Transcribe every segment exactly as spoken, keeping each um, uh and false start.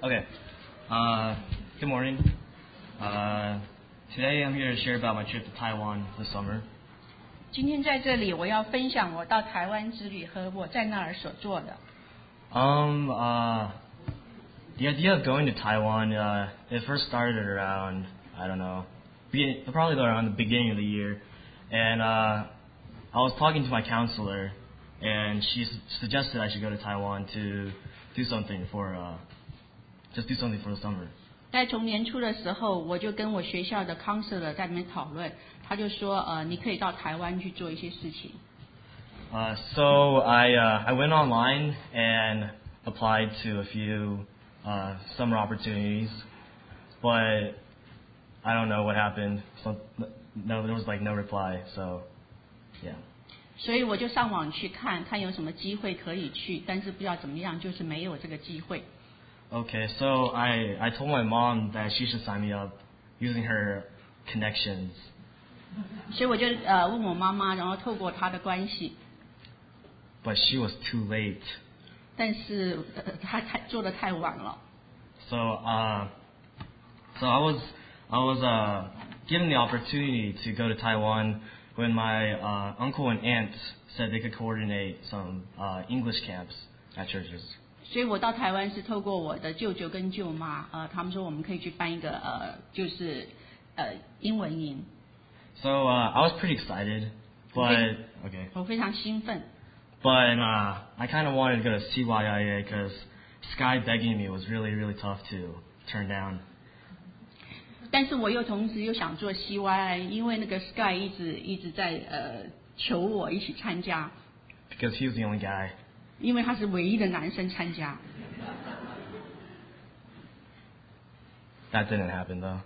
Okay. Uh, good morning. Uh, today I'm here to share about my trip to Taiwan this summer. 今天在这里，我要分享我到台湾之旅和我在那儿所做的。 Um, uh, the idea of going to Taiwan, uh, it first started around, I don't know, beginning, probably around the beginning of the year. And, uh, I was talking to my counselor, and she su- suggested I should go to Taiwan to do something for, uh, just do something for the summer. 在从年初的时候，我就跟我学校的 counselor 在那边讨论，他就说，呃，你可以到台湾去做一些事情。 Uh, so I, uh, I went online and applied to a few, uh, summer opportunities, but I don't know what happened. So, no, there was like no reply, so, yeah. 所以我就上网去看看有什么机会可以去，但是不知道怎么样，就是没有这个机会。 Okay, so I, I told my mom that she should sign me up using her connections. 所以我就呃问我妈妈，然后透过她的关系， But she was too late. 但是呃她太做的太晚了。 So, uh, so I was, I was, uh, given the opportunity to go to Taiwan when my, uh, uncle and aunt said they could coordinate some, uh, English camps at churches. 所以我到台湾是透过我的舅舅跟舅妈，呃，他们说我们可以去办一个呃，就是呃英文营。 So, uh, I was pretty excited, but, okay. 我非常兴奋， But, uh, I kind of wanted to go to C Y I A because Sky begging me was really, really tough to turn down. 但是我又同时又想做 C Y I， 因为那个 Sky 一直一直在呃求我一起参加， Because he was the only guy. 因为他是唯一的男生参加。 That didn't happen though.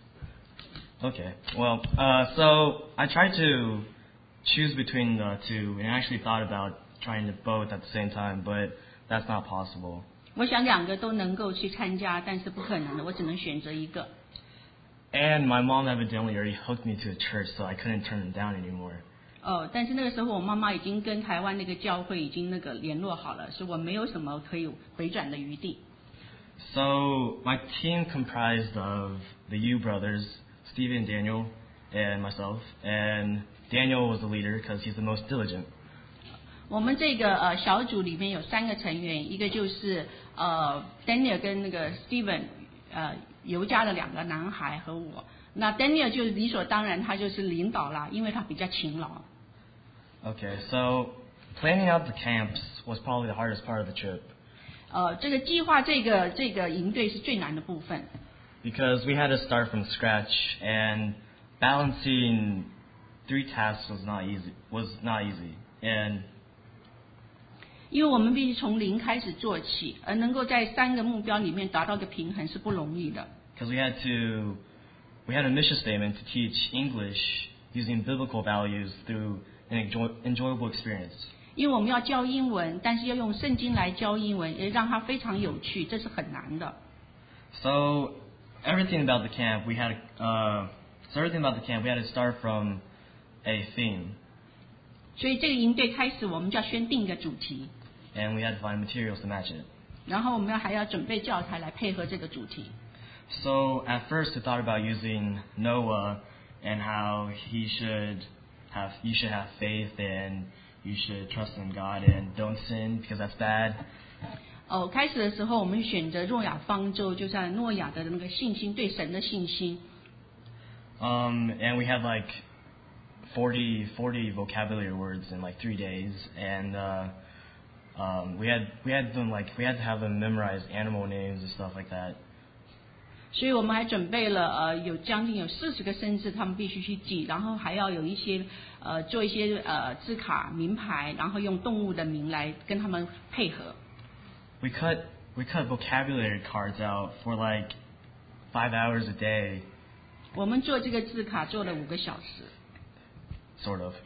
Okay, well, uh, so I tried to choose between the two and actually thought about trying to both at the same time, but that's not possible. 我想两个都能够去参加，但是不可能的，我只能选择一个。 And my mom evidently already hooked me to a church, so I couldn't turn them down anymore. 哦，但是那个时候我妈妈已经跟台湾那个教会已经那个联络好了，所以我没有什么可以回转的余地。 So my team comprised of the Yu brothers, Stephen, Daniel, and myself. And Daniel was the leader because he's the most diligent. 我们这个呃小组里面有三个成员，一个就是呃 Daniel 跟那个 Steven， 呃犹家的两个男孩和我。那 Daniel 就是理所当然，他就是领导啦，因为他比较勤劳。 Okay, so planning out the camps was probably the hardest part of the trip 呃，这个计划这个这个营队是最难的部分， because we had to start from scratch and balancing three tasks was not easy. Was not easy, and 因为我们必须从零开始做起，而能够在三个目标里面达到个平衡是不容易的。 because we had to we had a mission statement to teach English using biblical values through an enjoy, enjoyable experience. 因为我们要教英文，但是要用圣经来教英文，也让它非常有趣，这是很难的。 So everything about the camp we had uh, so everything about the camp we had to start from a theme, 所以这个营队开始，我们就要先定一个主题， and we had to find materials to match it. 然后我们要还要准备教材来配合这个主题。 So at first we thought about using Noah and how he should have you should have faith and you should trust in God and don't sin because that's bad. 哦，开始的时候我们选择诺亚方舟，就像诺亚的那个信心，对神的信心。 Um, and we had like forty, forty vocabulary words in like three days, and uh, um, we had we had them like we had to have them memorize animal names and stuff like that. 所以我们还准备了呃有将近有四十个生字，他们必须去记，然后还要有一些呃做一些呃字卡名牌，然后用动物的名来跟他们配合。 We cut we cut vocabulary cards out for like five hours a day, 我们做这个字卡做了五个小时。 sort of.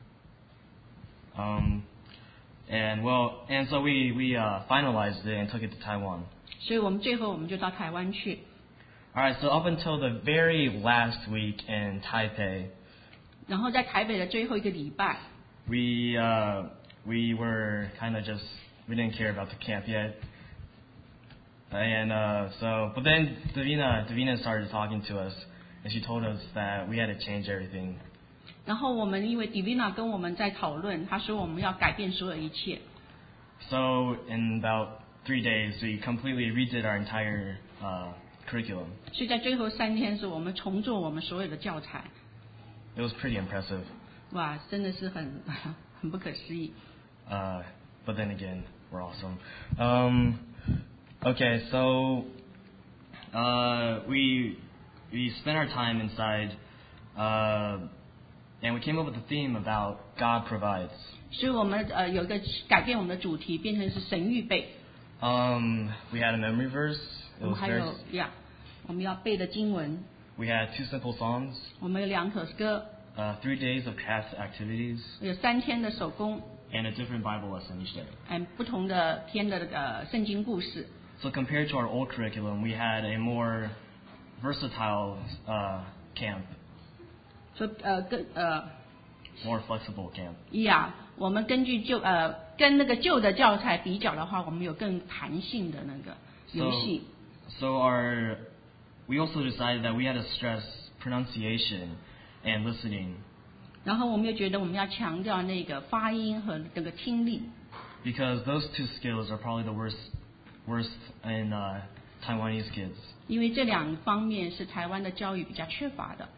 Um, and well, and so we we uh, finalized it and took it to Taiwan. 所以我们最后我们就到台湾去。 All right, so up until the very last week in Taipei, 然后在台北的最后一个礼拜， we uh, we were kind of just we didn't care about the camp yet. And uh, so, but then Davina, Davina started talking to us, and she told us that we had to change everything. 然后我们因为 Divina 跟我们在讨论，他说我们要改变所有一切。 So in about three days, we completely redid our entire uh, curriculum. 所以在最后三天是我们重做我们所有的教材。 It was pretty impressive. 哇，真的是很很不可思议。 Uh, but then again, we're awesome. Um, okay, so uh, we we spent our time inside, uh, and we came up with a theme about God provides. 所以我们呃有一个改变我们的主题，变成是神预备。 Um, we had a memory verse. It 我们 was 还 very, 有呀，我们要背的经文。 we had two simple songs, 我们有两首歌， uh, three days of craft activities, 有三天的手工， and a different Bible lesson each day. 嗯，不同的天的呃圣经故事。 So compared to our old curriculum, we had a more versatile uh, camp, 所以呃跟呃 more flexible camp. 呀，我们根据旧呃跟那个旧的教材比较的话，我们有更弹性的那个游 So, 戏。 so our, we also decided that we had to stress pronunciation and listening 然后我们又觉得我们要强调那个发音和这个听力， because those two skills are probably the worst, worst in uh, Taiwanese kids. 因为这两方面是台湾的教育比较缺乏的。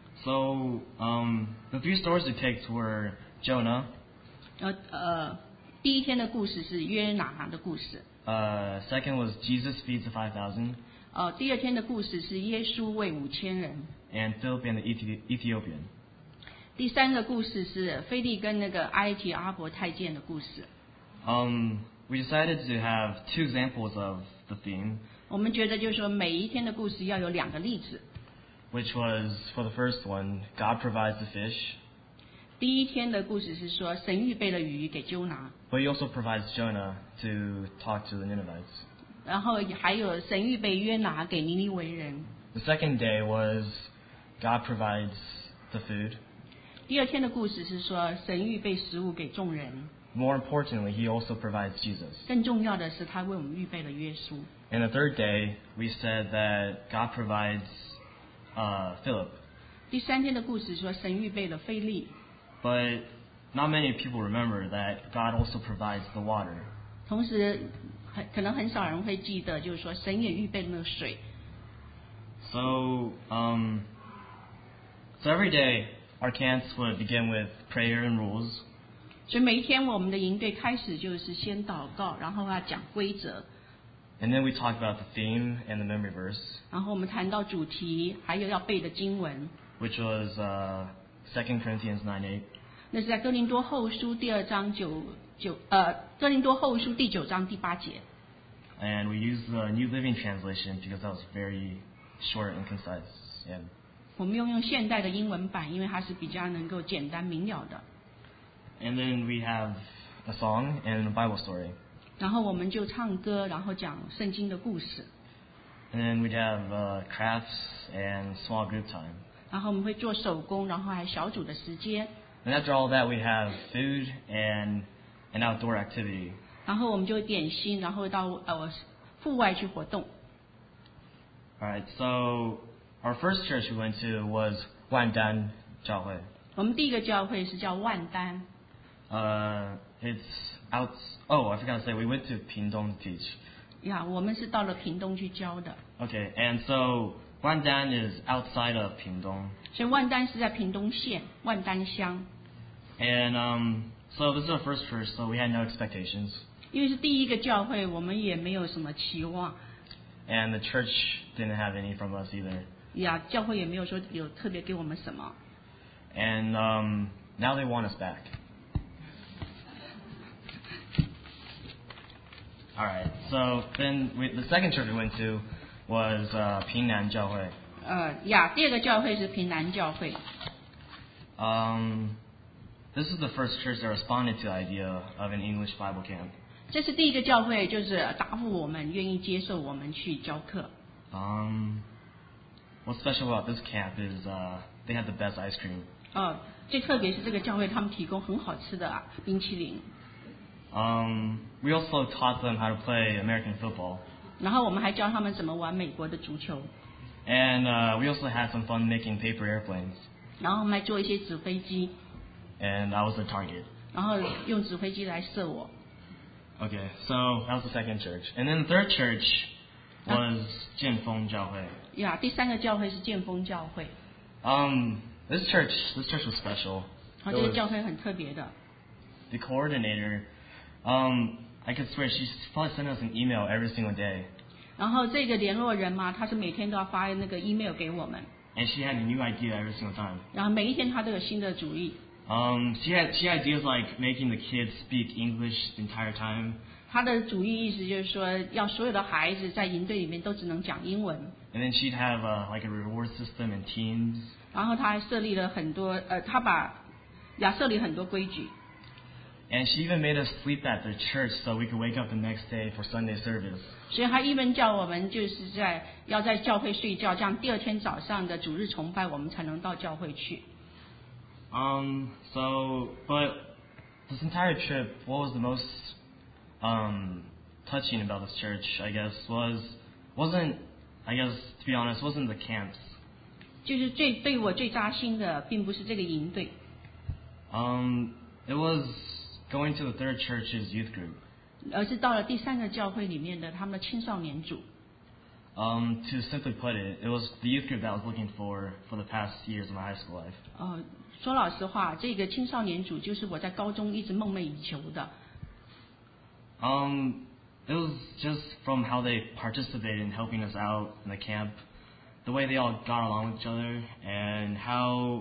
So um, the three stories we picked were Jonah, 呃呃，第一天的故事是约拿的故事， uh, second was Jesus feeds the five thousand, 呃，第二天的故事是耶稣喂五千人， and Philip and the Ethi- Ethiopian. 第三个故事是菲利跟那个埃及阿伯太监的故事。 Um, we decided to have two examples of the theme, 我们觉得就是说每一天的故事要有两个例子。 which was for the first one, God provides the fish, 第一天的故事是说神预备了鱼给鸠拿， but He also provides Jonah to talk to the Ninevites. 然后还有神预备约拿给尼尼微人。 The second day was God provides the food. 第二天的故事是说神预备食物给众人， More importantly, He also provides Jesus. 更重要的是他为我们预备了耶稣。 And the third day, we said that God provides uh, Philip. 第三天的故事说神预备了菲利， But not many people remember that God also provides the water. 同时很可能很少人会记得，就是说神也预备了那个水。 So, um, so every day, our camps would begin with prayer and rules. 所以每一天我们的营队开始就是先祷告，然后要讲规则， And then we talked about the theme and the memory verse, 然后我们谈到主题，还有要背的经文。 which was uh, Second Corinthians nine eight. 那是在哥林多后书第二章九九呃哥林多后书第九章第八节。 And we used the New Living Translation because that was very short and concise. And, 我们用用现代的英文版，因为它是比较能够简单明了的。 and then we have a song and a Bible story. 然后我们就唱歌，然后讲圣经的故事。 And then we'd have uh, crafts and small group time. 然后我们会做手工，然后还有小组的时间。 And after all that, we have food and an outdoor activity. 然后我们就点心，然后到呃户外去活动。 All right, so our first church we went to was Wandan Jiahui. 我们第一个教会是叫万丹， Uh, it's out. Oh, I forgot to say, we went to Pingdong to teach. 呀，我们是到了屏东去教的， Okay, and so Wandan is outside of Pingdong. 所以万丹是在屏东县万丹乡。 And um, so this is our first church, so we had no expectations. 因为是第一个教会，我们也没有什么期望， And the church didn't have any from us either. 呀，教会也没有说有特别给我们什么。 And um, now they want us back. All right, so then we, the second church we went to was uh, Pingnan Jiahui. 呃呀，第二个教会是平南教会。 Um, this is the first church that responded to the idea of an English Bible camp. 这是第一个教会，就是答复我们，愿意接受我们去教课。 Um, what's special about this camp is uh, they have the best ice cream. 哦，最特别是这个教会，他们提供很好吃的冰淇淋。 Um, we also taught them how to play American football. 然后我们还教他们怎么玩美国的足球， And uh, we also had some fun making paper airplanes. 然后我们还做一些纸飞机， And I was the target. 然后用纸飞机来射我。 Okay, so that was the second church. And then the third church was 剑锋教会. 呀，第三个教会是剑锋教会， Um, this church, this church was special. 然后 It 这个 was 教会很特别的。 the coordinator. Um, I could swear she probably sent us an email every single day. 然后这个联络人嘛，他是每天都要发那个 email 给我们， And she had a new idea every single time. 然后每一天他都有新的主意。 Um, she had she had ideas like making the kids speak English the entire time. 他的主意意思就是说，要所有的孩子在营队里面都只能讲英文。 And then she'd have uh, like a reward system and teams. 然后他还设立了很多，呃，他把亚设立很多规矩。 And she even made us sleep at the church so we could wake up the next day for Sunday service. 所以他一门叫我们就是在要在教会睡觉，这样第二天早上的主日崇拜我们才能到教会去。 Um, so, but this entire trip, what was the most um, touching about this church, I guess, was, wasn't, I guess, to be honest, wasn't the camps. 就是最对我最扎心的，并不是这个营队， Um, it was going to the third church's youth group. 而是到了第三个教会里面的他们的青少年组。 Um, to simply put it, it was the youth group that I was looking for for the past years of my high school life. 呃，说老实话，这个青少年组就是我在高中一直梦寐以求的。 Um, it was just from how they participated in helping us out in the camp, the way they all got along with each other, and how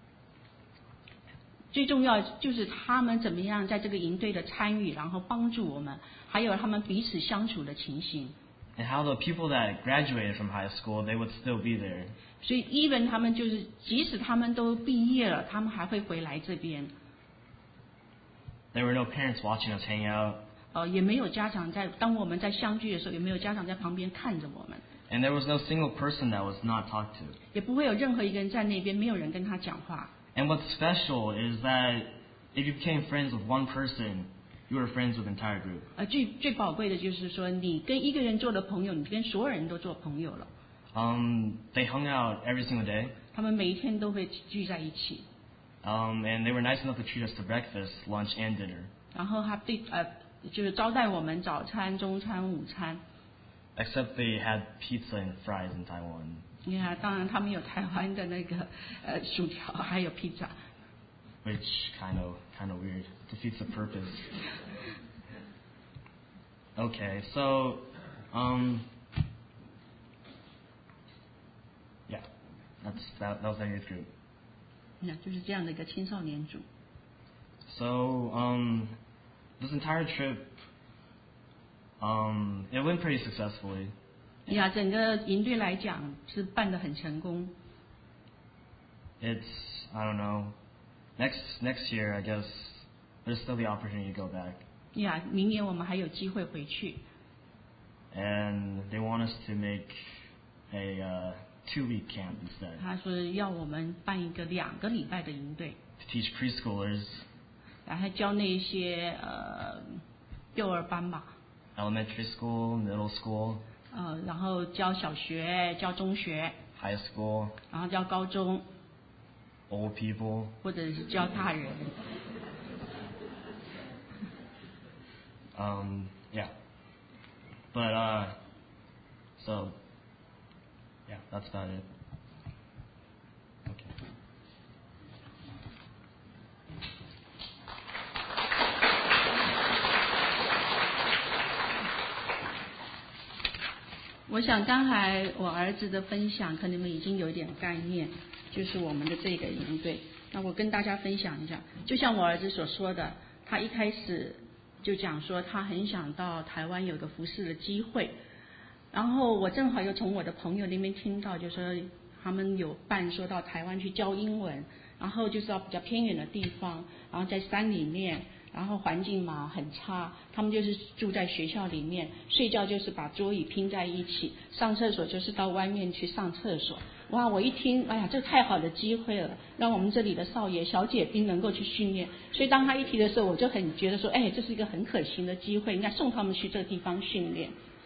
最重要就是他们怎么样在这个营队的参与，然后帮助我们，还有他们彼此相处的情形。 and how the people that graduated from high school, they would still be there. 所以，even 他们就是即使他们都毕业了，他们还会回来这边。 There were no parents watching us hang out, 呃，也没有家长在，当我们在相聚的时候，也没有家长在旁边看着我们， and there was no single person that was not talked to. 也不会有任何一个人在那边，没有人跟他讲话。 And what's special is that if you became friends with one person, you were friends with the entire group. 呃，最最宝贵的就是说，你跟一个人做了朋友，你跟所有人都做朋友了。 Um, they hung out every single day, 他们每一天都会聚在一起， um, and they were nice enough to treat us to breakfast, lunch, and dinner. 然后他对呃就是招待我们早餐、中餐、午餐。 Except they had pizza and fries in Taiwan. 你看，当然他们有台湾的那个呃薯条，还有披萨。 Which kind of kind of weird, defeats the purpose. Okay, so um, yeah, that's that, that was our youth group. 那就是这样的一个青少年组。 So um, this entire trip, um, it went pretty successfully. 呀，整个营队来讲是办得很成功。 It's I don't know. Next next year, I guess there's still the opportunity to go back, 呀，明年我们还有机会回去。 and they want us to make a uh, two-week camp instead 他说要我们办一个两个礼拜的营队， to teach preschoolers, 然后教那些呃幼儿班吧， elementary school, middle school, 呃，然后教小学、教中学， high school, 然后教高中， old people. 或者是教大人。 Um, yeah. But uh, so yeah, that's about it. Okay. 我想刚才我儿子的分享，可能你们已经有一点概念，就是我们的这个营队。那我跟大家分享一下，就像我儿子所说的，他一开始就讲说他很想到台湾有个服侍的机会，然后我正好又从我的朋友那边听到，就说他们有办说到台湾去教英文，然后就是到比较偏远的地方，然后在山里面。然后环境嘛很差，他们就是住在学校里面，睡觉就是把桌椅拼在一起，上厕所就是到外面去上厕所。哇，我一听，哎呀，这太好的机会了，让我们这里的少爷小姐兵能够去训练。所以当他一提的时候，我就很觉得说，哎，这是一个很可行的机会，应该送他们去这个地方训练。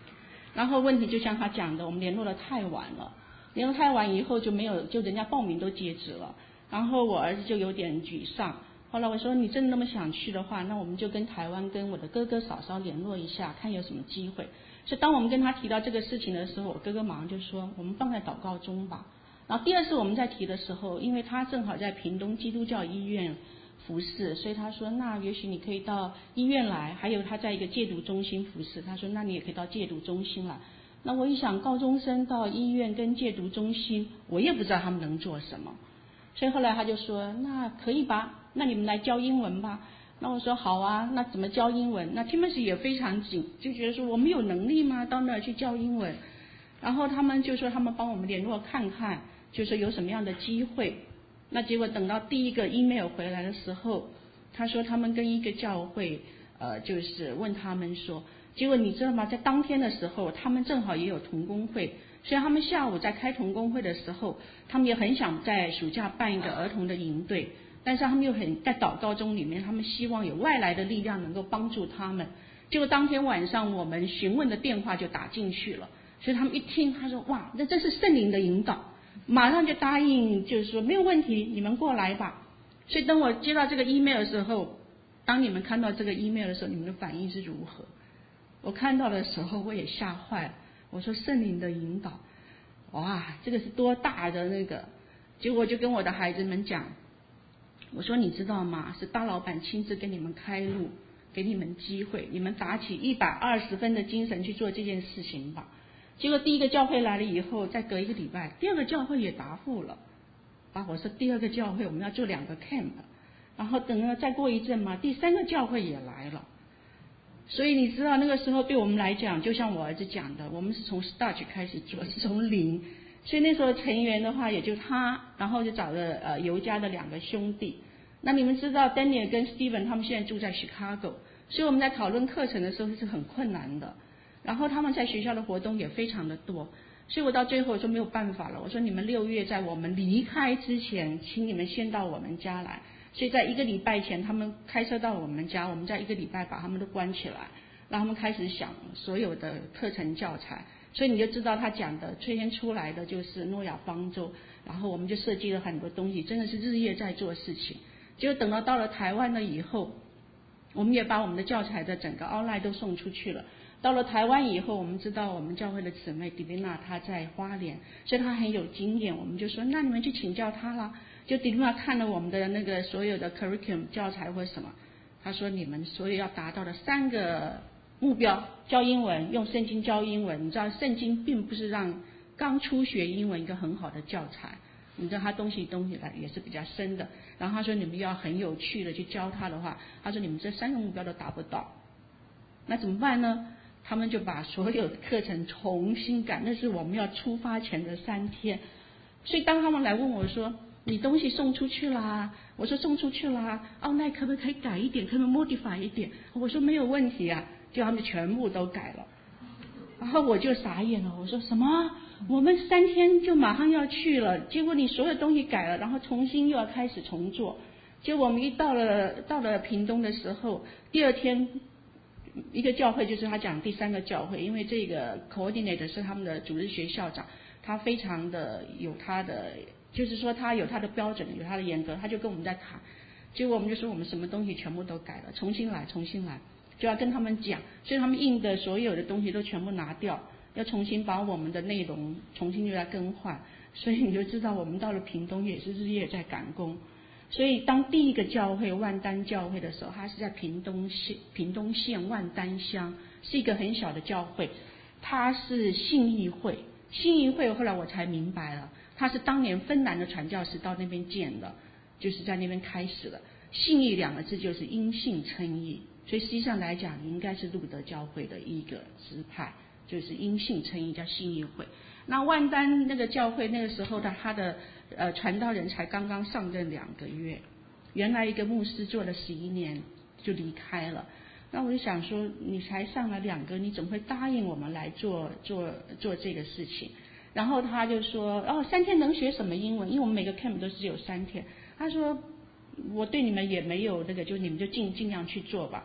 然后问题就像他讲的，我们联络的太晚了，联络太晚以后就没有，就人家报名都截止了，然后我儿子就有点沮丧。后来我说你真的那么想去的话，那我们就跟台湾跟我的哥哥嫂嫂联络一下，看有什么机会。所以当我们跟他提到这个事情的时候，我哥哥马上就说我们放在祷告中吧。然后第二次我们在提的时候，因为他正好在屏东基督教医院服侍，所以他说那也许你可以到医院来，还有他在一个戒毒中心服侍，他说那你也可以到戒毒中心来。那我一想高中生到医院跟戒毒中心，我也不知道他们能做什么，所以后来他就说那可以吧，那你们来教英文吧。那我说好啊，那怎么教英文？那 Timothy 也非常紧，就觉得说我们有能力吗到那儿去教英文？然后他们就说他们帮我们联络看看，就说有什么样的机会。那结果等到第一个 email 回来的时候，他说他们跟一个教会呃，就是问他们说，结果你知道吗，在当天的时候他们正好也有同工会，所以他们下午在开同工会的时候，他们也很想在暑假办一个儿童的营队，但是他们又很在祷告中里面，他们希望有外来的力量能够帮助他们。结果当天晚上我们询问的电话就打进去了，所以他们一听他说哇，那这是圣灵的引导，马上就答应，就是说没有问题，你们过来吧。所以当我接到这个 email 的时候，当你们看到这个 email 的时候，你们的反应是如何？我看到的时候我也吓坏了，我说圣灵的引导，哇，这个是多大的那个。结果我就跟我的孩子们讲，我说你知道吗，是大老板亲自给你们开路，给你们机会，你们打起一百二十分的精神去做这件事情吧。结果第一个教会来了以后，再隔一个礼拜，第二个教会也答复了。啊，我说第二个教会我们要做两个 camp， 然后等了再过一阵嘛，第三个教会也来了。所以你知道那个时候对我们来讲，就像我儿子讲的，我们是从 start 开始做，是从零。所以那时候成员的话也就他，然后就找了呃尤家的两个兄弟。那你们知道 Daniel 跟 Steven 他们现在住在 Chicago， 所以我们在讨论课程的时候是很困难的。然后他们在学校的活动也非常的多，所以我到最后就没有办法了。我说你们六月在我们离开之前，请你们先到我们家来。所以在一个礼拜前，他们开车到我们家，我们在一个礼拜把他们都关起来，让他们开始想所有的课程教材。所以你就知道他讲的最先出来的就是诺亚方舟，然后我们就设计了很多东西，真的是日夜在做事情。结果等到到了台湾了以后，我们也把我们的教材的整个 online 都送出去了。到了台湾以后，我们知道我们教会的姊妹迪丽娜她在花莲，所以她很有经验，我们就说那你们去请教她啦。就迪丽娜看了我们的那个所有的 curriculum 教材或什么，她说你们所有要达到的三个目标，教英文，用圣经教英文。你知道圣经并不是让刚初学英文一个很好的教材，你知道他东西东西来也是比较深的。然后他说你们要很有趣的去教他的话，他说你们这三个目标都达不到，那怎么办呢？他们就把所有的课程重新改，那是我们要出发前的三天。所以当他们来问我说你东西送出去啦，我说送出去啦，哦那可不可以改一点，可不可以 modify 一点？我说没有问题啊，就他们全部都改了。然后我就傻眼了，我说什么？我们三天就马上要去了，结果你所有东西改了，然后重新又要开始重做。结果我们一到了到了屏东的时候，第二天一个教会就是他讲第三个教会，因为这个 coordinator 是他们的主日学校长，他非常的有他的，就是说他有他的标准，有他的严格，他就跟我们在谈。结果我们就说我们什么东西全部都改了，重新来重新来，就要跟他们讲，所以他们印的所有的东西都全部拿掉，要重新把我们的内容重新又要更换。所以你就知道我们到了屏东也是日夜在赶工。所以当第一个教会万丹教会的时候，它是在屏东县屏东县万丹乡，是一个很小的教会，它是信义会。信义会后来我才明白了，它是当年芬兰的传教士到那边建的，就是在那边开始了。信义两个字就是因信称义，所以实际上来讲应该是路德教会的一个支派，就是因信称义叫信义会。那万丹那个教会那个时候的他的呃传道人才刚刚上任两个月，原来一个牧师做了十一年就离开了。那我就想说，你才上了两个，你怎么会答应我们来做做做这个事情？然后他就说，哦，三天能学什么英文？因为我们每个 camp 都是只有三天。他说，我对你们也没有那个，就你们就尽尽量去做吧。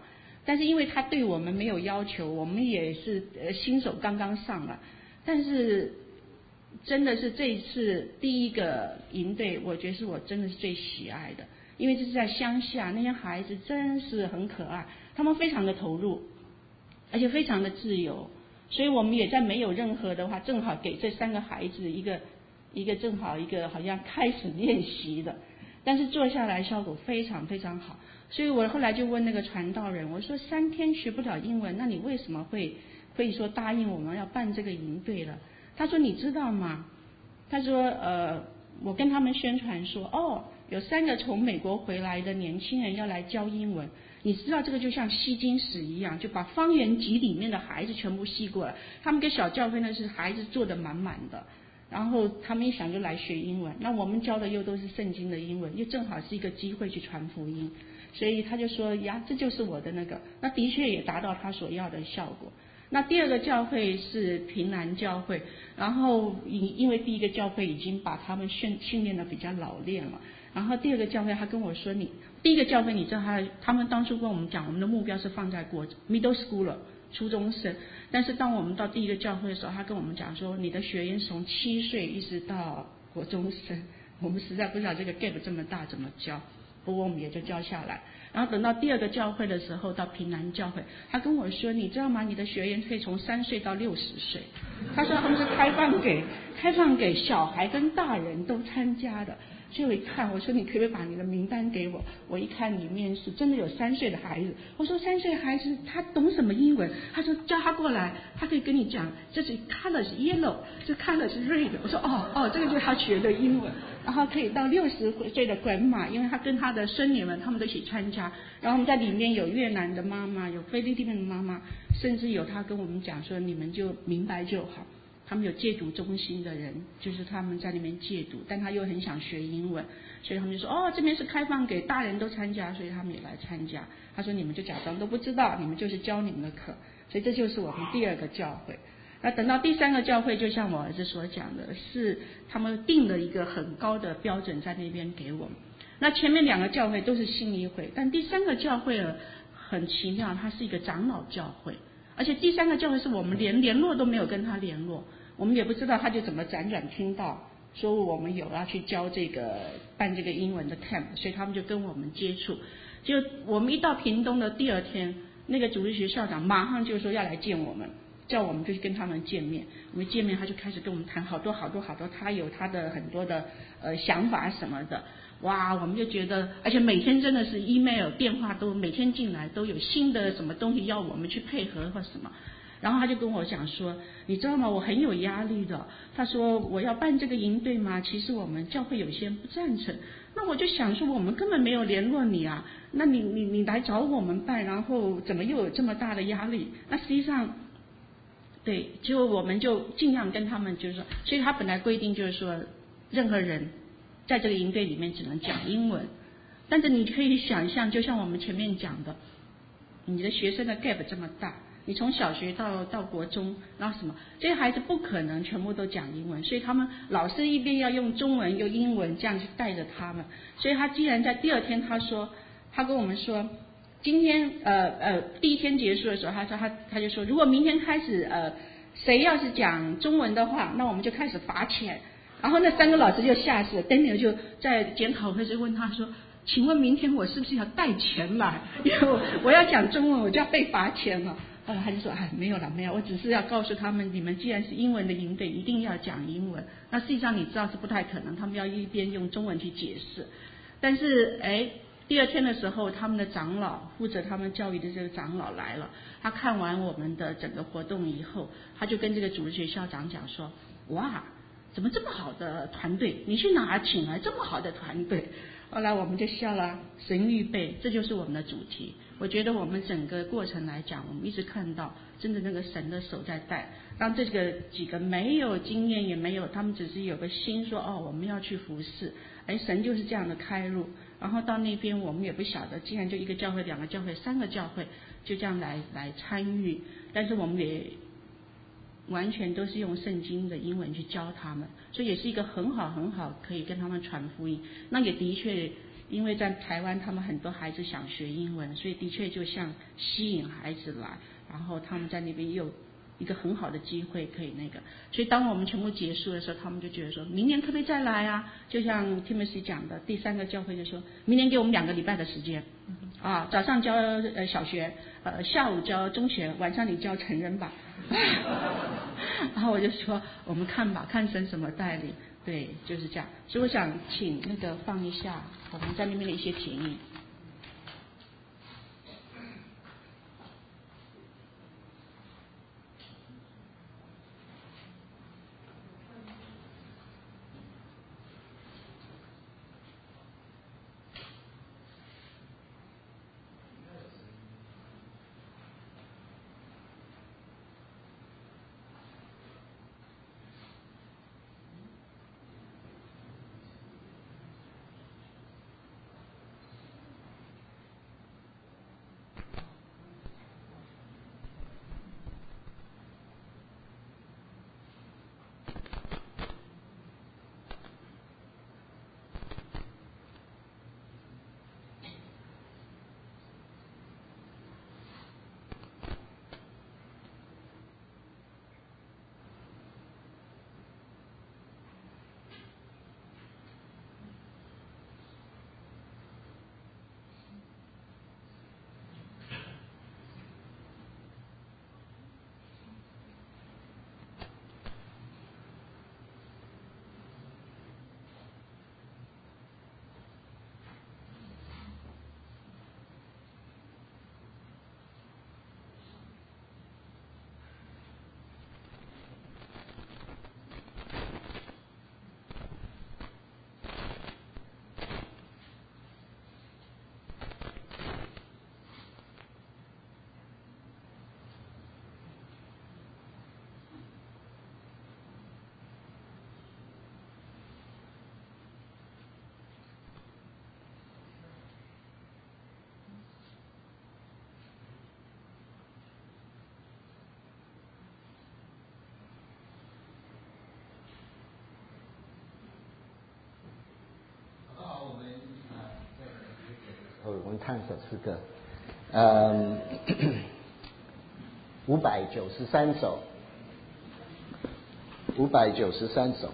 但是因为他对我们没有要求，我们也是呃新手刚刚上了，但是真的是这一次第一个营队，我觉得是我真的是最喜爱的，因为这是在乡下，那些孩子真是很可爱，他们非常的投入，而且非常的自由，所以我们也在没有任何的话，正好给这三个孩子一个一个正好一个好像开始练习的，但是做下来效果非常非常好。所以我后来就问那个传道人，我说三天学不了英文，那你为什么会会说答应我们要办这个营队了？他说你知道吗？他说呃，我跟他们宣传说，哦，有三个从美国回来的年轻人要来教英文，你知道这个就像吸金石一样，就把方圆几里面的孩子全部吸过来。他们跟小教会呢是孩子坐得满满的，然后他们一想就来学英文，那我们教的又都是圣经的英文，又正好是一个机会去传福音，所以他就说呀，这就是我的那个，那的确也达到他所要的效果。那第二个教会是平南教会，然后因因为第一个教会已经把他们训训练的比较老练了，然后第二个教会他跟我说，你第一个教会你知道他他们当初跟我们讲，我们的目标是放在国 middle school 了，初中生，但是当我们到第一个教会的时候，他跟我们讲说，你的学员从七岁一直到国中生，我们实在不知道这个 gap 这么大怎么教，不过我们也就教下来。然后等到第二个教会的时候，到平南教会，他跟我说，你知道吗？你的学员可以从三岁到六十岁。他说他们是开放给开放给小孩跟大人都参加的。所以我一看，我说你可不可以把你的名单给我？我一看里面是真的有三岁的孩子。我说三岁孩子他懂什么英文？他说叫他过来，他可以跟你讲，这是 color 是 yellow， 这 color 是 red。我说哦哦，这个就是他学的英文。然后可以到六十岁的grandma，因为他跟他的孙女们他们都一起参加。然后我们在里面有越南的妈妈，有菲律宾的妈妈，甚至有他跟我们讲说，你们就明白就好。他们有戒毒中心的人，就是他们在那边戒毒，但他又很想学英文，所以他们就说哦，这边是开放给大人都参加，所以他们也来参加。他说你们就假装都不知道，你们就是教你们的课，所以这就是我们第二个教会。那等到第三个教会，就像我儿子所讲的，是他们定了一个很高的标准在那边给我们。那前面两个教会都是信义会，但第三个教会呢很奇妙，它是一个长老教会。而且第三个教会是我们连联络都没有跟他联络，我们也不知道他就怎么辗转听到说我们有要去教这个办这个英文的 camp， 所以他们就跟我们接触。就我们一到屏东的第二天，那个主日学校长马上就说要来见我们，叫我们就去跟他们见面。我们见面他就开始跟我们谈好多好多好多，他有他的很多的呃想法什么的。哇，我们就觉得，而且每天真的是 email 电话都每天进来，都有新的什么东西要我们去配合或什么。然后他就跟我讲说，你知道吗？我很有压力的。他说我要办这个营队嘛，其实我们教会有些人不赞成。那我就想说，我们根本没有联络你啊，那你你你来找我们办，然后怎么又有这么大的压力？那实际上，对，就我们就尽量跟他们就是说，所以他本来规定就是说，任何人在这个营队里面只能讲英文，但是你可以想象，就像我们前面讲的，你的学生的 gap 这么大，你从小学到到国中，然后什么，这些孩子不可能全部都讲英文，所以他们老师一边要用中文用英文这样去带着他们。所以他既然在第二天他说，他跟我们说，今天呃呃第一天结束的时候，他说他他就说，如果明天开始呃谁要是讲中文的话，那我们就开始罚钱。然后那三个老师就吓死了 ，Daniel 就在检讨会就问他说，请问明天我是不是要带钱来？因为我我要讲中文，我就要被罚钱了。后来他就说，哎，没有了，没有，我只是要告诉他们，你们既然是英文的营队，一定要讲英文。那实际上你知道是不太可能，他们要一边用中文去解释。但是，哎，第二天的时候，他们的长老负责他们教育的这个长老来了，他看完我们的整个活动以后，他就跟这个主日学校长讲说，哇，怎么这么好的团队？你去哪儿请来这么好的团队？后来我们就笑了，神预备，这就是我们的主题。我觉得我们整个过程来讲，我们一直看到真的那个神的手在带，让这个几个没有经验也没有，他们只是有个心说哦我们要去服侍，哎神就是这样的开路，然后到那边我们也不晓得，竟然就一个教会、两个教会、三个教会就这样来来参与，但是我们也完全都是用圣经的英文去教他们，所以也是一个很好很好可以跟他们传福音。那也的确因为在台湾他们很多孩子想学英文，所以的确就像吸引孩子来，然后他们在那边又有一个很好的机会可以那个，所以当我们全部结束的时候，他们就觉得说明年可不可以再来啊？就像 Timothy 讲的，第三个教会就说明年给我们两个礼拜的时间啊，早上教呃小学，呃下午教中学，晚上你教成人吧。然后我就说我们看吧，看神什么带领，对，就是这样。所以我想请那个放一下我们在那边的一些提议。 我们唱首诗歌，嗯，五百九十三首，五百九十三首。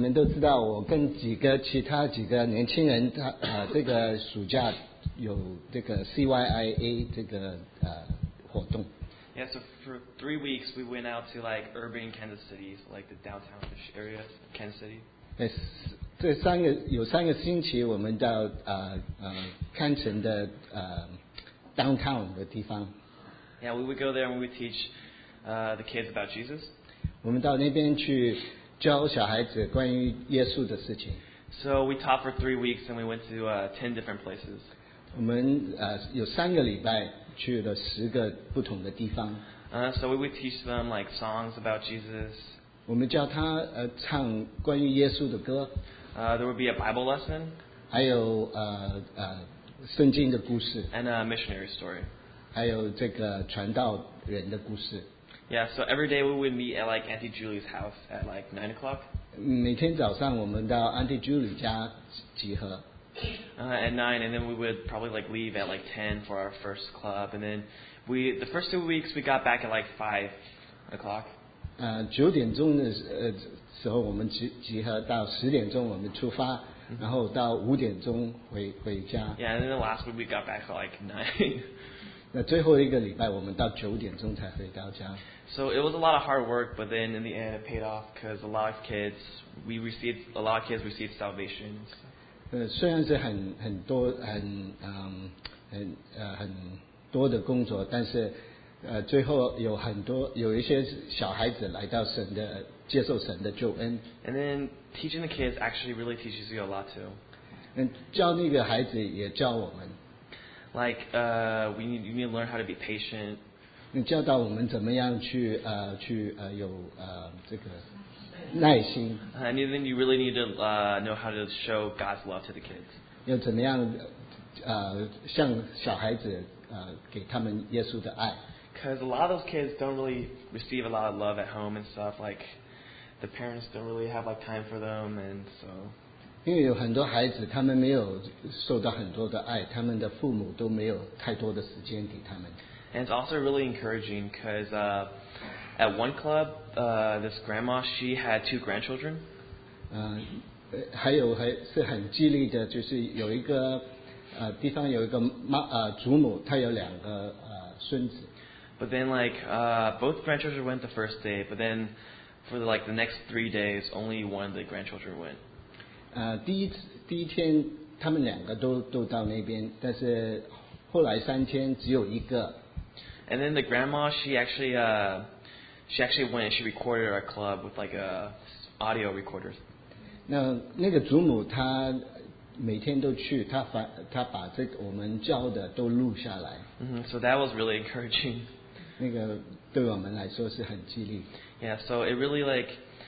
们都知道，我跟几个其他几个年轻人，他呃这个暑假有这个 C Y I A 这个呃活动。 Yeah, so for three weeks we went out to like urban Kansas City, so like the downtown-ish area, Kansas City. 呃，这三个有三个星期，我们到呃呃堪城的呃 downtown 的地方。 Yeah, we would go there and we would teach uh, the kids about Jesus. 我们到那边去教小孩子关于耶稣的事情。 So we taught for three weeks and we went to uh, ten different places. 我们呃有三个礼拜去了十个不同的地方。 Uh, so we would teach them like songs about Jesus. 我们教他呃唱关于耶稣的歌。 Uh, there would be a Bible lesson. 还有呃呃圣经的故事。 And a missionary story. 还有这个传道人的故事。 Yeah, so every day we would meet at like Auntie Julie's house at like nine o'clock. 每天早上我们到 Auntie Julie 家集合。 Uh, at nine, and then we would probably like leave at like ten for our first club, and then we the first two weeks we got back at like five o'clock. 呃，九点钟的呃时候我们集集合到十点钟我们出发，然后到五点钟回回家。 Yeah, and then the last week we got back at like nine. 那最后一个礼拜我们到九点钟才回到家。 So it was a lot of hard work, but then in the end it paid off because a lot of kids we received a lot of kids received salvation. 呃，虽然是很很多很嗯很呃很多的工作，但是呃最后有很多有一些小孩子来到神的接受神的救恩。 And then teaching the kids actually really teaches you a lot too. 嗯，教那个孩子也教我们。 Like uh, we need you need to learn how to be patient. 你教导我们怎么样去呃去呃有呃这个耐心。 And then you really need to uh, know how to show God's love to the kids. 要怎么样呃向小孩子呃给他们耶稣的爱。 Because a lot of those kids don't really receive a lot of love at home and stuff. Like the parents don't really have like time for them, and so. 因为有很多孩子他们没有受到很多的爱，他们的父母都没有太多的时间给他们。 And it's also really encouraging because uh, at one club, uh, this grandma she had two grandchildren. 呃，还有还是很激励的，就是有一个呃地方有一个妈呃祖母，她有两个呃孙子。 But then like uh, both grandchildren went the first day, but then for the, like the next three days, only one of the grandchildren went. 呃，第一次第一天他们两个都都到那边，但是后来三天只有一个。 And then the grandma, she actually uh, she actually went and she recorded our club with like a audio recorders. 那那个祖母她每天都去，她把她把这个我们教的都录下来。 Mm-hmm. So that was really encouraging. 那个对我们来说是很激励。 Yeah, so it really like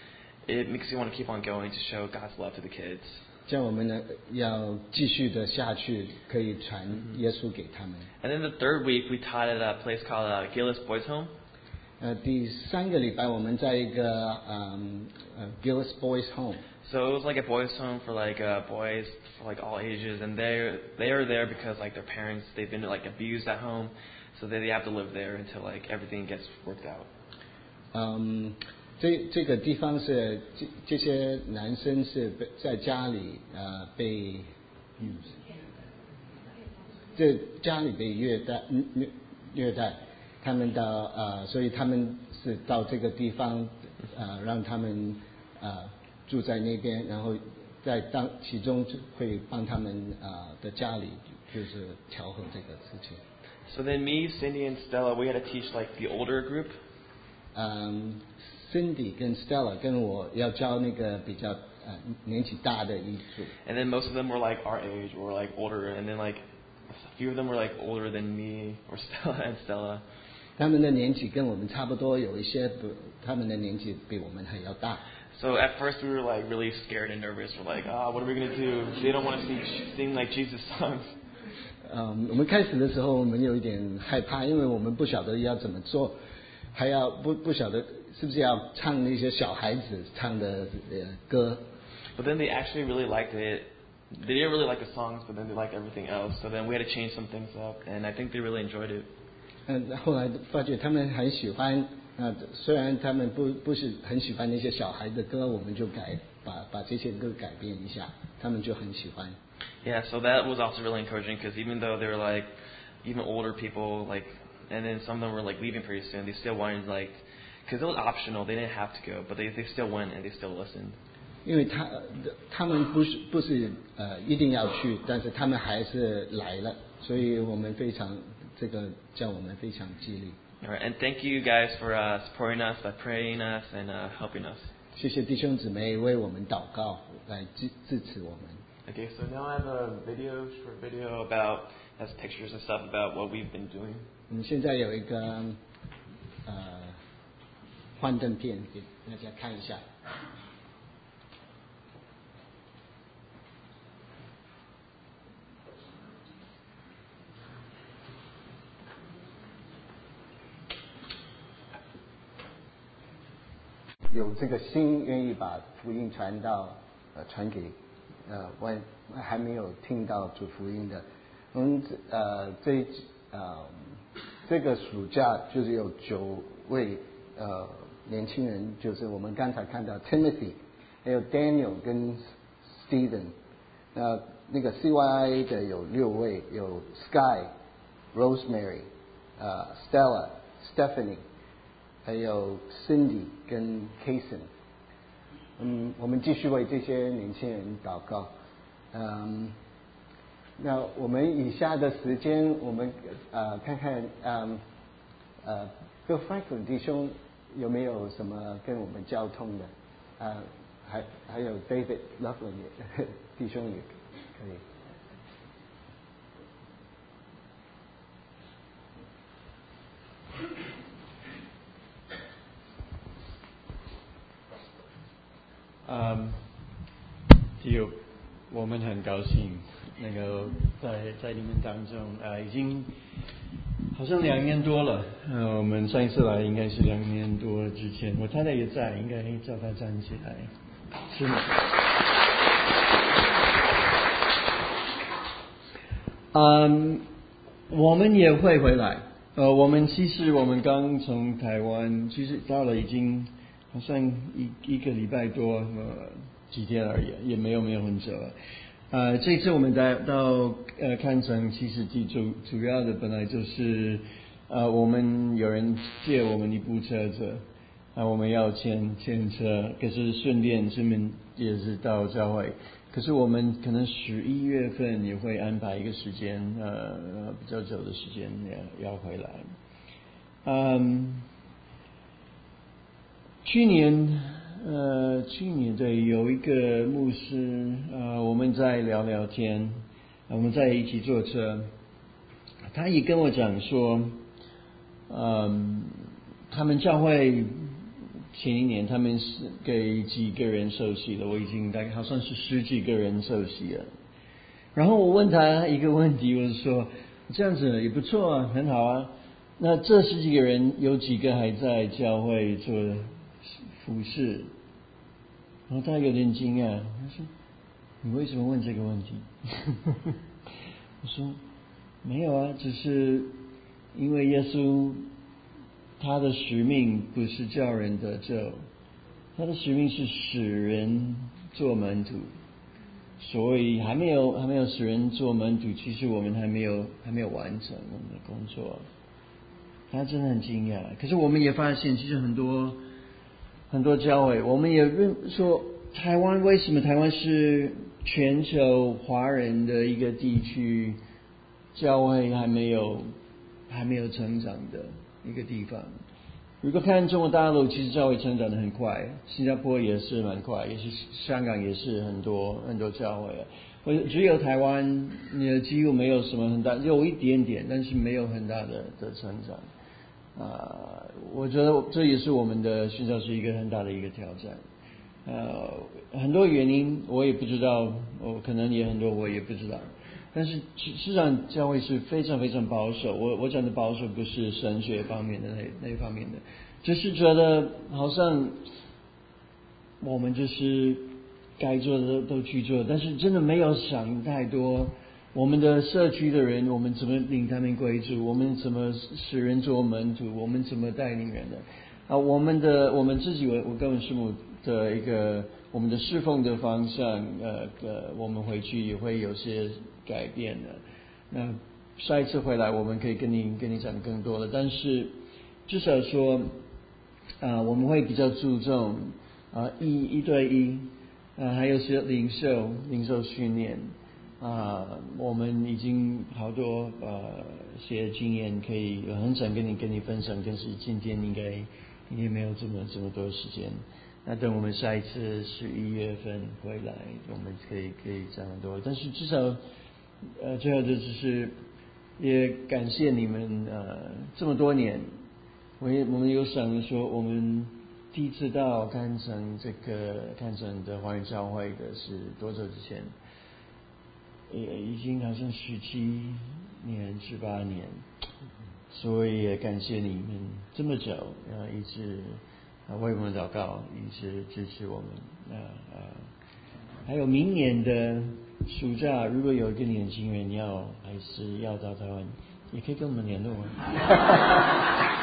it makes you want to keep on going to show God's love to the kids. 这样我们呢要继续的下去，可以传耶稣给他们。 And then the third week we taught at a place called uh, Gillis Boys Home. 呃，第三个礼拜我们在一个嗯呃 Gillis Boys Home。 So it was like a boys' home for like uh, boys for like all ages, and they they are there because like their parents they've been like abused at home, so they they have to live there until like everything gets worked out. 嗯，这这个地方是这这些男生是被在家里呃被嗯，这家里被虐待虐虐待，他们到呃，所以他们是到这个地方呃让他们呃。住在那边，然后在当其中会帮他们啊、呃、的家里就是调和这个事情。 So then me, Cindy, and Stella, we had to teach like the older group. 嗯 ，Cindy 跟 Stella 跟我要教那个比较呃年纪大的一组。 And then most of them were like our age or like older, and then like a few of them were like older than me or Stella and Stella. 他们的年纪跟我们差不多，有一些不，他们的年纪比我们还要大。 So at first we were like really scared and nervous. We're like, ah, oh, what are we gonna do? They don't want to sing, sing like Jesus songs. 嗯，我们开始的时候我们有一点害怕，因为我们不晓得要怎么做，还要不不晓得是不是要唱那些小孩子唱的呃歌。 But then they actually really liked it. They didn't really like the songs, but then they liked everything else. So then we had to change some things up, and I think they really enjoyed it. 嗯，后来发觉他们很喜欢那虽然他们不不是很喜欢那些小孩的歌，我们就改把把这些歌改变一下，他们就很喜欢。 Yeah, so that was also really encouraging because even though they were like even older people, like, and then some of them were like leaving pretty soon, they still wanted like, because it was optional, they didn't have to go, but they they still went and they still listened. 因为他他们不是不是呃一定要去，但是他们还是来了，所以我们非常这个叫我们非常激励。 All right, and thank you guys for uh, supporting us by praying us and uh, helping us. 谢谢弟兄姊妹为我们祷告，来支支持我们。 Okay, so now I have a video, short video about, has pictures and stuff about what we've been doing. 我们现在有一个呃幻灯片给大家看一下。有这个心愿意把福音传到呃传给呃外还没有听到主福音的，我们呃这呃这个暑假就是有九位呃年轻人，就是我们刚才看到 Timothy， 还有 Daniel 跟 Stephen， 那那个 C Y I 的有六位，有 Sky、Rosemary、呃 Stella、Stephanie。还有 Cindy 跟 Kason， 嗯，我们继续为这些年轻人祷告。嗯，那我们以下的时间，我们呃看看，嗯呃 Bill Franklin 弟兄有没有什么跟我们交通的？呃，还还有 David Loveland 也弟兄也可以。 嗯，就我们很高兴能够在在你们当中啊、呃，已经好像两年多了。呃，我们上一次来应该是两年多之前，我太太也在，应该叫她站起来，是吗？嗯，我们也会回来。呃，我们其实我们刚从台湾，其实到了已经。好像一一个礼拜多，呃，几天而已，也没有没有很久了。呃，这次我们到到呃看城，其实主主主要的本来就是呃，我们有人借我们一部车子，啊、呃，我们要牵牵车，可是顺便顺便也是到教会。可是我们可能十一月份也会安排一个时间，呃，比较久的时间要要回来。嗯。去年，呃，去年对有一个牧师，呃，我们在聊聊天，我们在一起坐车，他也跟我讲说，嗯，他们教会前一年他们是给几个人受洗了，我已经大概好像是十几个人受洗了。然后我问他一个问题，我说这样子也不错啊，很好啊。那这十几个人有几个还在教会做服侍？然后他有点惊讶，他说：“你为什么问这个问题？”我说：“没有啊，只是因为耶稣他的使命不是叫人得救，他的使命是使人做门徒。所以还没有还没有使人做门徒，其实我们还没有还没有完成我们的工作。”他真的很惊讶。可是我们也发现，其实很多很多教会，我们也认说，台湾为什么台湾是全球华人的一个地区，教会还没有还没有成长的一个地方。如果看中国大陆，其实教会成长得很快，新加坡也是蛮快，也是香港也是很多很多教会啊。我只有台湾，也几乎没有什么很大，有一点点，但是没有很大的的成长。啊、呃，我觉得这也是我们的宣教是一个很大的一个挑战。呃，很多原因我也不知道，我可能也很多我也不知道。但是事实上，教会是非常非常保守。我我讲的保守不是神学方面的那那方面的，只是觉得好像我们就是该做的都都去做，但是真的没有想太多。我们的社区的人，我们怎么领他们归主？我们怎么使人做门徒？我们怎么带领人的？ 啊，我们的我们自己我我跟我师母的一个我们的侍奉的方向，呃呃，我们回去也会有些改变的。那下一次回来，我们可以跟你跟你讲更多的，但是至少说，啊、呃，我们会比较注重啊、呃、一一对一，啊、呃、还有些领袖领袖训练。啊，我们已经好多呃些经验可以很想跟你跟你分享，但是今天应该应该没有这么这么多时间。那等我们下一次十一月份回来，我们可以可以讲很多。但是至少呃最后的就是也感谢你们呃这么多年，我也我们有想说我们第一次到看城这个看城的华人教会的是多久之前？也已经好像十七年、十八年，所以也感谢你们这么久，呃，一直为我们祷告，一直支持我们。呃呃，还有明年的暑假，如果有一个年轻人要还是要到台湾，也可以跟我们联络啊。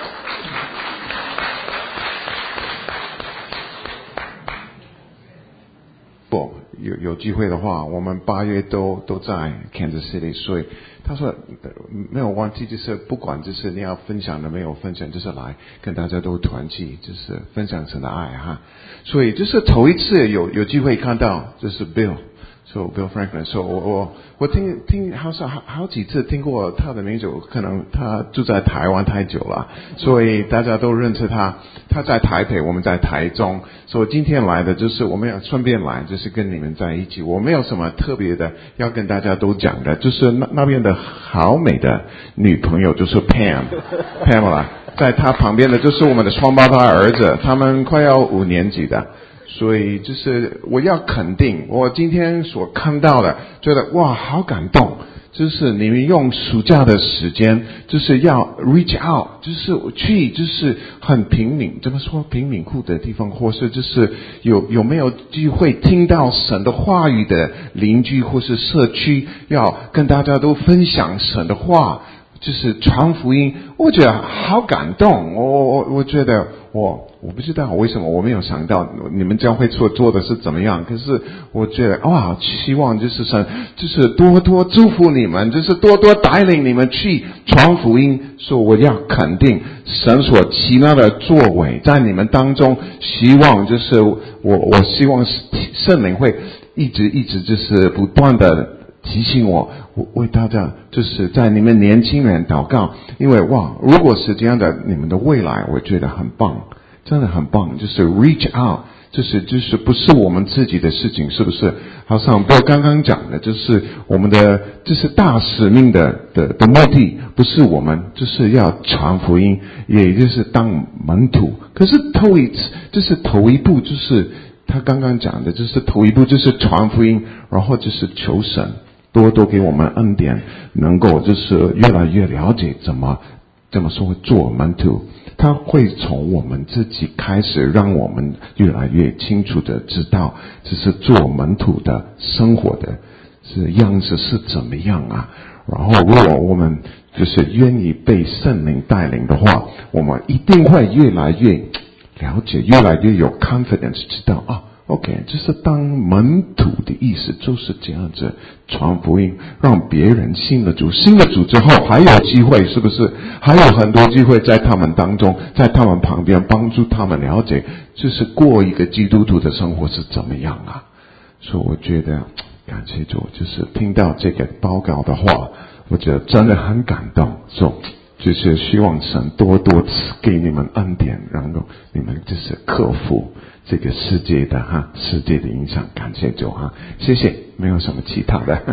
不有有机会的话，我们八月都都在 Kansas City， 所以他说没有忘记，就是不管就是你要分享的没有分享，就是来跟大家都团聚，就是分享神的爱哈。所以就是头一次有有机会看到，就是 Bill。So Bill Franklin， so 我我我听听好像好好几次听过他的名字，可能他住在台湾太久了，所以大家都认识他。他在台北，我们在台中，所以今天来的就是我们要顺便来，就是跟你们在一起。我没有什么特别的要跟大家都讲的，就是那那边的好美的女朋友就是 Pam Pamela， 在他旁边的就是我们的双胞胎儿子，他们快要五年级的。所以就是我要肯定我今天所看到的，觉得哇好感动，就是你们用暑假的时间就是要 reach out， 就是去就是很平民，怎么说贫民窟的地方，或是就是有有没有机会听到神的话语的邻居或是社区，要跟大家都分享神的话，就是传福音，我觉得好感动。我我我觉得我我不知道为什么我没有想到你们教会所做的是怎么样，可是我觉得哇，希望就是神就是多多祝福你们，就是多多带领你们去传福音。说我要肯定神所奇妙的作为在你们当中，希望就是我我希望圣灵会一直一直就是不断的提醒我，我为大家就是在你们年轻人祷告，因为哇，如果是这样的，你们的未来我觉得很棒，真的很棒，就是 reach out， 就是就是不是我们自己的事情，是不是？好像我刚刚讲的，就是我们的就是大使命的的的目的，不是我们就是要传福音，也就是当门徒。可是头一次，就是头一步，就是他刚刚讲的，就是头一步就是传福音，然后就是求神多多给我们恩典，能够就是越来越了解怎么怎么说做门徒。他会从我们自己开始，让我们越来越清楚的知道，就是做门徒的生活的是样子是怎么样啊。然后如果我们就是愿意被圣灵带领的话，我们一定会越来越了解，越来越有 confidence， 知道啊，OK， 就是当门徒的意思就是这样子，传福音，让别人信了主，信了主之后还有机会，是不是？还有很多机会在他们当中，在他们旁边帮助他们了解，就是过一个基督徒的生活是怎么样啊？所以我觉得感谢主，就是听到这个报告的话，我觉得真的很感动，所以就是希望神多多赐给你们恩典，然后你们就是克服这个世界的哈世界的影响，感谢主哈，谢谢，没有什么其他的。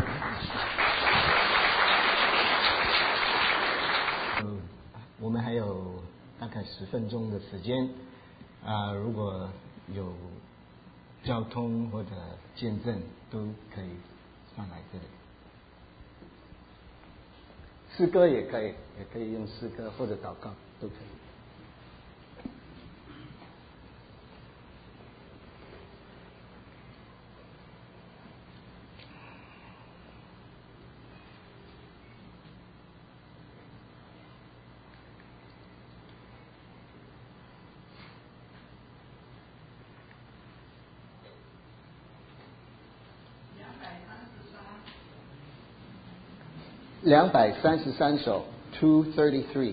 嗯，我们还有大概十分钟的时间啊、呃，如果有交通或者见证都可以上来这里。诗歌也可以，也可以用诗歌或者祷告都可以。 两百三十三首 two thirty-three。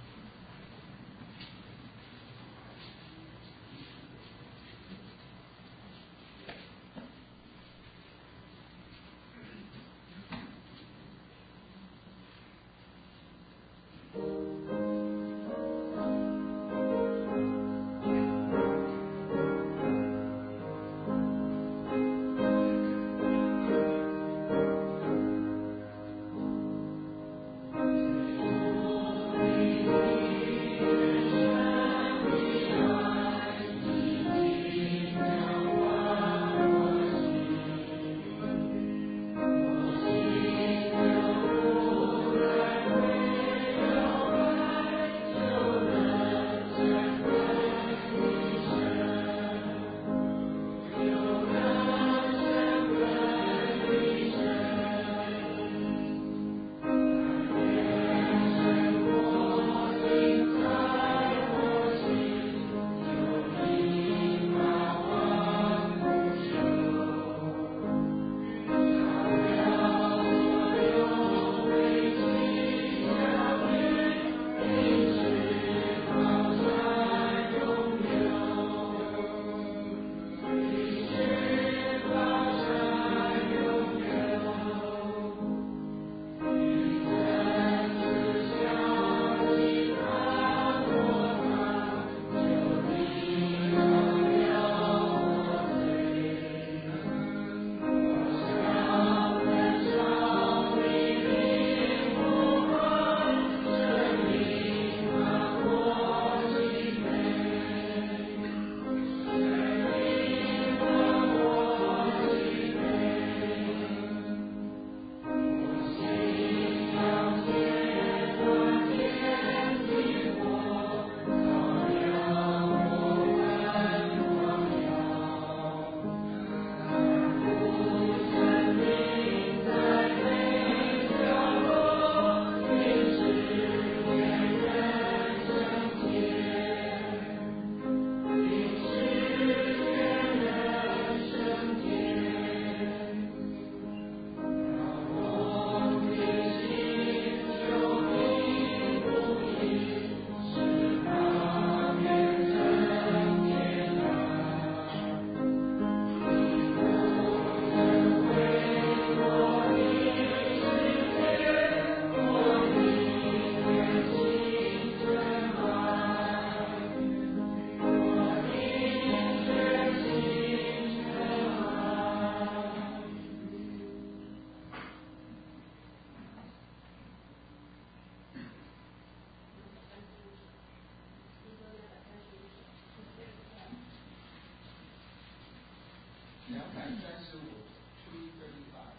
两百三十五 two thirty-five。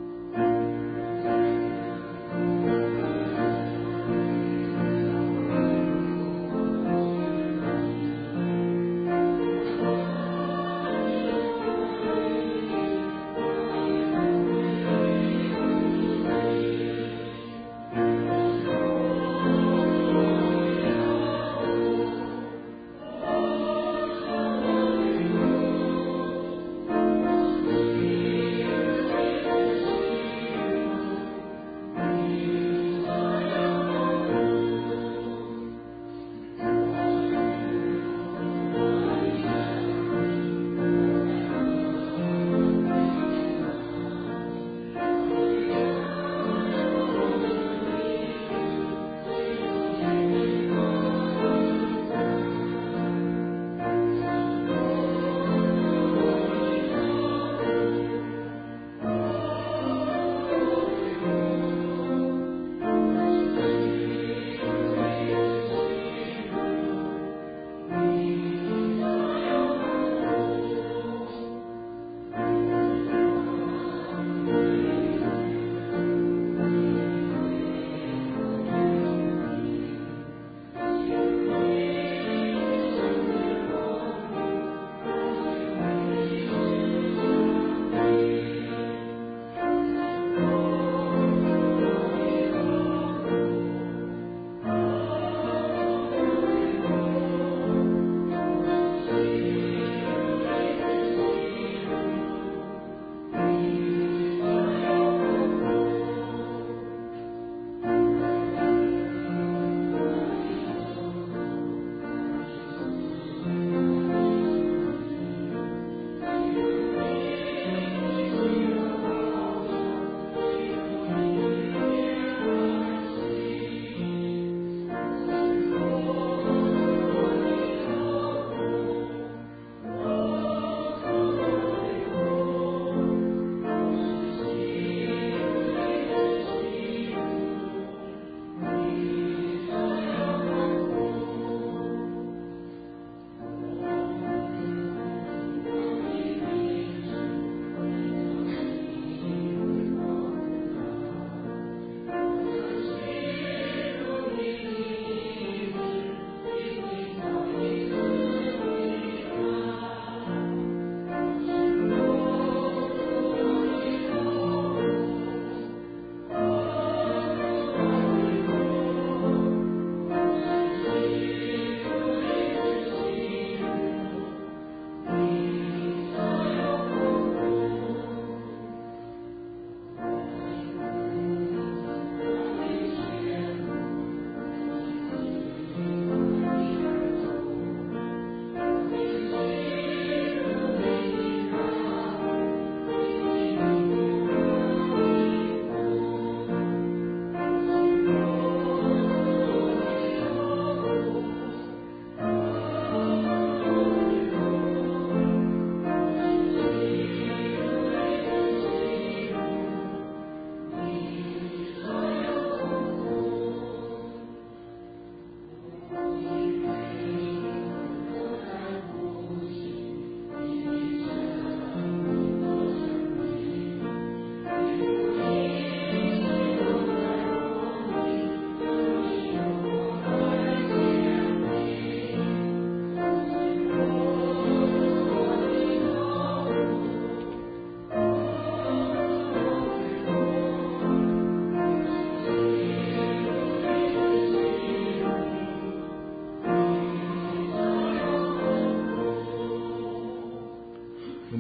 Thank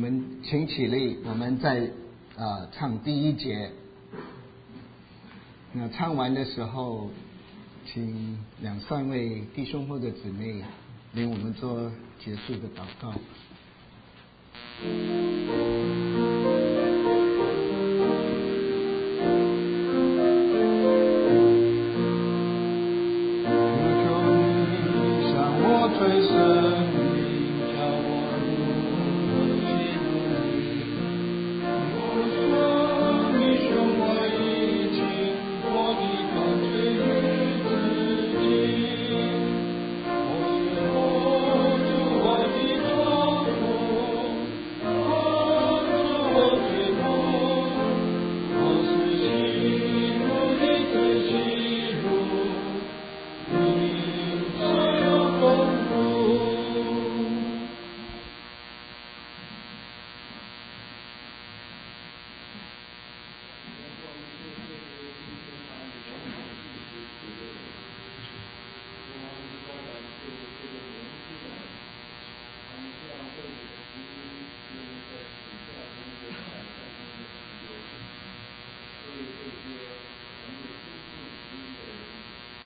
们请起立，我们再呃唱第一节。那唱完的时候，请两三位弟兄或者姊妹领我们做结束的祷告。